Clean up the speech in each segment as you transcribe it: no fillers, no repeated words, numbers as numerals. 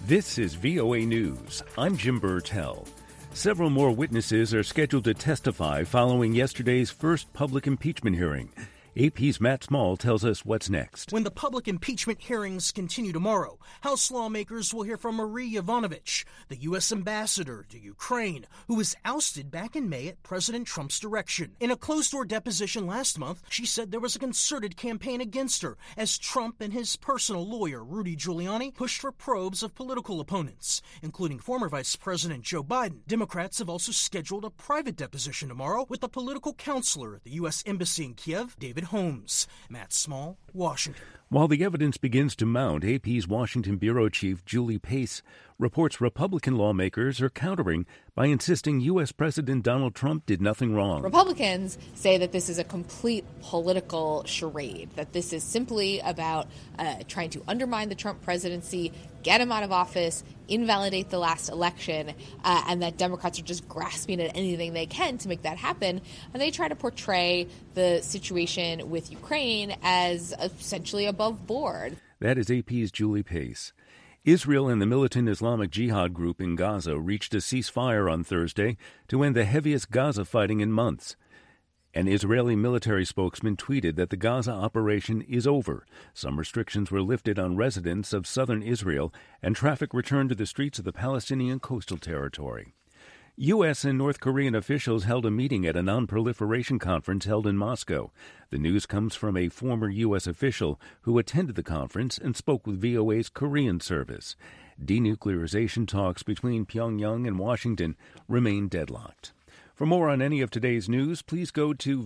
This is VOA News. I'm Jim Burtell. Several more witnesses are scheduled to testify following yesterday's first public impeachment hearing. AP's Matt Small tells us what's next. When the public impeachment hearings continue tomorrow, House lawmakers will hear from Marie Yovanovitch, the U.S. ambassador to Ukraine, who was ousted back in May at President Trump's direction. In a closed-door deposition last month, she said there was a concerted campaign against her as Trump and his personal lawyer, Rudy Giuliani, pushed for probes of political opponents, including former Vice President Joe Biden. Democrats have also scheduled a private deposition tomorrow with the political counselor at the U.S. Embassy in Kiev, David Holmes. Matt Small, Washington. While the evidence begins to mount, AP's Washington bureau chief Julie Pace reports Republican lawmakers are countering by insisting U.S. President Donald Trump did nothing wrong. Republicans say that this is a complete political charade, that this is simply about trying to undermine the Trump presidency, get him out of office, invalidate the last election, and that Democrats are just grasping at anything they can to make that happen. And they try to portray the situation with Ukraine as essentially above board. That is AP's Julie Pace. Israel and the militant Islamic Jihad group in Gaza reached a ceasefire on Thursday to end the heaviest Gaza fighting in months. An Israeli military spokesman tweeted that the Gaza operation is over. Some restrictions were lifted on residents of southern Israel, and traffic returned to the streets of the Palestinian coastal territory. U.S. and North Korean officials held a meeting at a non-proliferation conference held in Moscow. The news comes from a former U.S. official who attended the conference and spoke with VOA's Korean service. Denuclearization talks between Pyongyang and Washington remain deadlocked. For more on any of today's news, please go to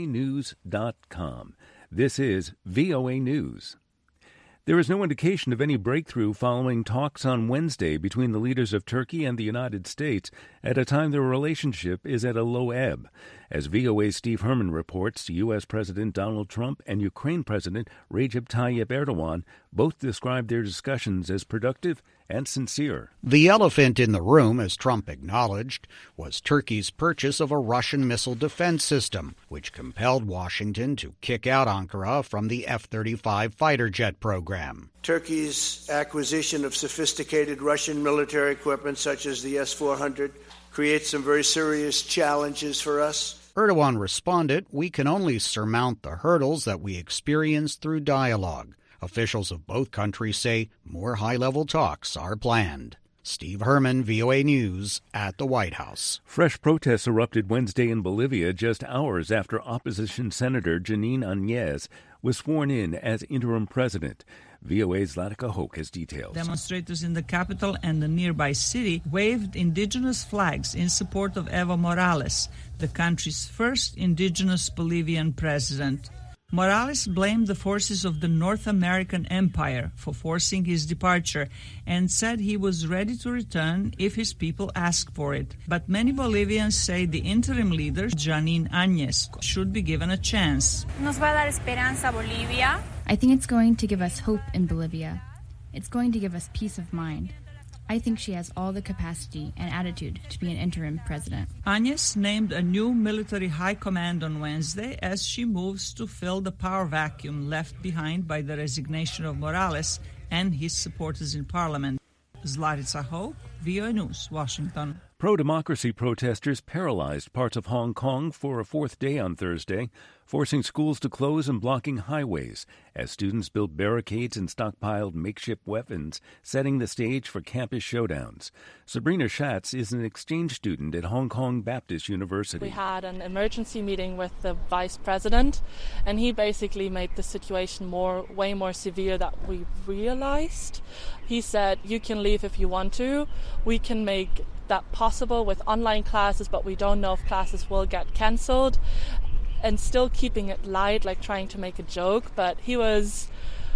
voanews.com. This is VOA News. There is no indication of any breakthrough following talks on Wednesday between the leaders of Turkey and the United States at a time their relationship is at a low ebb. As VOA's Steve Herman reports, U.S. President Donald Trump and Ukraine President Recep Tayyip Erdogan both described their discussions as productive and sincere. The elephant in the room, as Trump acknowledged, was Turkey's purchase of a Russian missile defense system, which compelled Washington to kick out Ankara from the F-35 fighter jet program. Turkey's acquisition of sophisticated Russian military equipment, such as the S-400, creates some very serious challenges for us. Erdogan responded, "We can only surmount the hurdles that we experience through dialogue." Officials of both countries say more high-level talks are planned. Steve Herman, VOA News, at the White House. Fresh protests erupted Wednesday in Bolivia just hours after opposition Senator Janine Áñez was sworn in as interim president. VOA's Zlatica Hoke has details. Demonstrators in the capital and the nearby city waved indigenous flags in support of Evo Morales, the country's first indigenous Bolivian president. Morales blamed the forces of the North American Empire for forcing his departure and said he was ready to return if his people asked for it. But many Bolivians say the interim leader, Janine Áñez, should be given a chance. Nos va a dar esperanza, Bolivia. I think it's going to give us hope in Bolivia. It's going to give us peace of mind. I think she has all the capacity and attitude to be an interim president. Áñez named a new military high command on Wednesday as she moves to fill the power vacuum left behind by the resignation of Morales and his supporters in parliament. Zlatica Hoke, VOA News, Washington. Pro-democracy protesters paralyzed parts of Hong Kong for a fourth day on Thursday, forcing schools to close and blocking highways as students built barricades and stockpiled makeshift weapons, setting the stage for campus showdowns. Sabrina Schatz is an exchange student at Hong Kong Baptist University. We had an emergency meeting with the vice president, and he basically made the situation way more severe than we realized. He said, you can leave if you want to. We can make that possible with online classes, but we don't know if classes will get cancelled, and still keeping it light, like trying to make a joke. But he was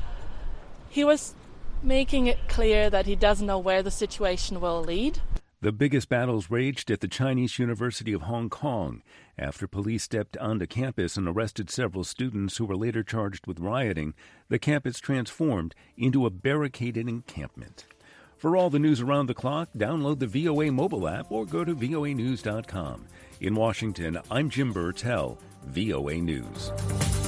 making it clear that he doesn't know where the situation will lead. The biggest battles raged at the Chinese University of Hong Kong after police stepped onto campus and arrested several students who were later charged with rioting. The campus transformed into a barricaded encampment. For all the news around the clock, download the VOA mobile app or go to voanews.com. In Washington, I'm Jim Burtell, VOA News.